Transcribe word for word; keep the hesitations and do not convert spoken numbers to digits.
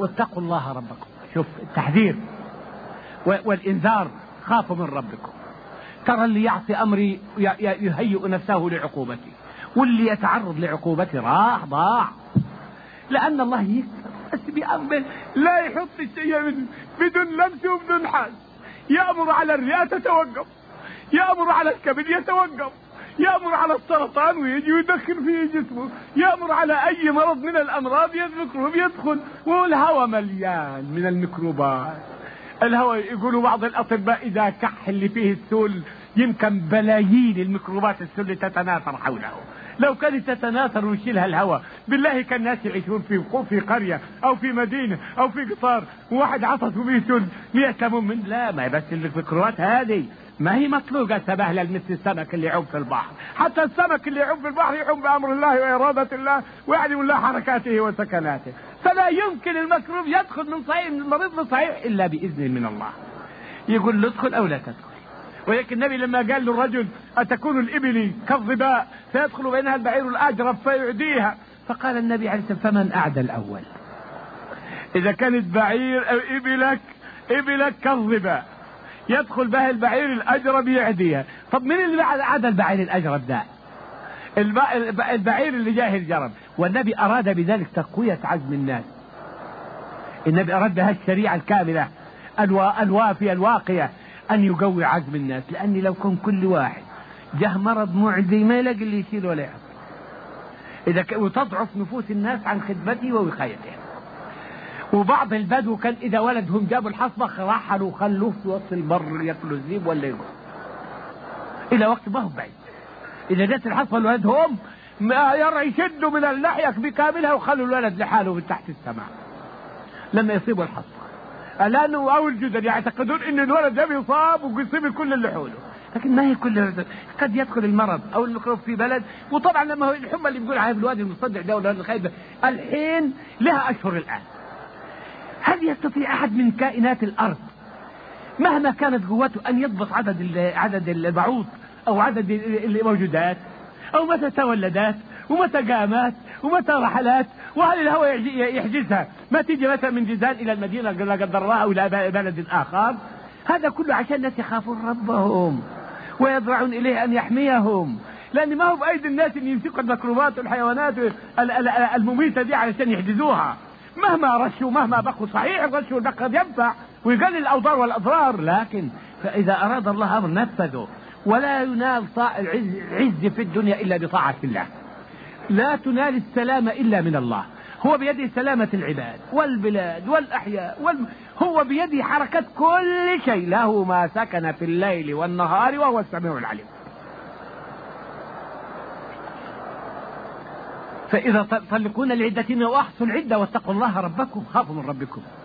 واتقوا الله ربكم. شوف التحذير والإنذار، خافوا من ربكم. ترى اللي يعصي أمري يهيئ نفسه لعقوبتي، واللي يتعرض لعقوبتي راح ضاع، لأن الله يكتب بأمر لا يحط الشيء بدون لمس وبدون حال. يأمر على الرئة تتوقف، يأمر على الكبد يتوقف، يأمر على السرطان ويجي ويدخل فيه جسمه، يأمر على أي مرض من الأمراض الميكروب يدخل. والهواء مليان من الميكروبات. الهواء يقولوا بعض الأطباء إذا كح اللي فيه السل يمكن بلايين الميكروبات السل تتناثر حوله. لو كانت تتناثر ويشيلها الهواء بالله كان الناس يعيشون في في قرية أو في مدينة أو في قطار وواحد عطس وفيه سل مئة من. لا، ما بس الميكروبات هذه ما هي مخلوقة سبهلة مثل السمك اللي يعوم في البحر. حتى السمك اللي يعوم في البحر يعوم بأمر الله وإرادة الله ويعلم الله حركاته وسكناته. فلا يمكن الميكروب يدخل من صحيح من المريض الصحيح إلا بإذن من الله. يقول له ادخل أو لا تدخل. ولكن النبي لما قال للرجل أتكون الإبل كالظباء سيدخل بينها البعير الأجرب فيعديها، فقال النبي عليه الصلاة والسلام فمن أعدى الأول. إذا كانت بعير أو إبلك إبلك كالظباء يدخل بها البعير الأجرب يعديها، طب من اللي عدا البعير الأجرب ده؟ البعير اللي جاه الجرب. والنبي أراد بذلك تقوية عزم الناس. النبي أراد بها الشريعة الكاملة الوافية الواقية أن يقوي عزم الناس، لأن لو كان كل واحد جه مرض معدي ما يلاقي اللي يشيل ولا يحط، إذا ك... وتضعف نفوس الناس عن خدمته ووقايته. وبعض البدو كان إذا ولدهم جابوا الحصبة رحلوا وخلوه في وسط البر يأكلوا الذيب ولا يقول إلى وقت ما هو بعيد. إذا جت الحصبة لولدهم ما يرى يشدوا من اللحية بكاملها وخلوا الولد لحاله من تحت السماء لما يصيبوا الحصبة، لأنه أو الجدر يعتقدون إن الولد ده بيصاب ويصيب كل اللي حوله. لكن ما هي كل قد يدخل المرض أو الميكروب في بلد. وطبعا لما هو الحمى اللي بيقول عليها بالوادي المصدع ده ولا الخيبة الحين لها أشهر الآن. هل يستطيع أحد من كائنات الأرض مهما كانت قوته أن يضبط عدد عدد البعوض أو عدد الموجودات أو متى تولدات ومتى قامات ومتى رحلات؟ وهل الهواء يحجزها ما تيجي مثلا من جيزان إلى المدينة لا قدر الله أو إلى بلد آخر؟ هذا كله عشان الناس يخافون ربهم ويضرعون إليه أن يحميهم، لأن ما هو بأيدي الناس أن يمسكوا الميكروبات والحيوانات المميتة دي علشان يحجزوها. مهما رشوا مهما بقوا صحيح الرش والبق قد ينفع ويقلل الأوضار والأضرار، لكن فإذا أراد الله أمر نفذه. ولا ينال العز في الدنيا إلا بطاعة الله. لا تنال السلامة إلا من الله. هو بيده سلامة العباد والبلاد والأحياء وال... هو بيده حركة كل شيء. له ما سكن في الليل والنهار وهو السميع العليم. فإذا طلقون العدة وأحصوا العدة واتقوا الله ربكم خافوا من ربكم.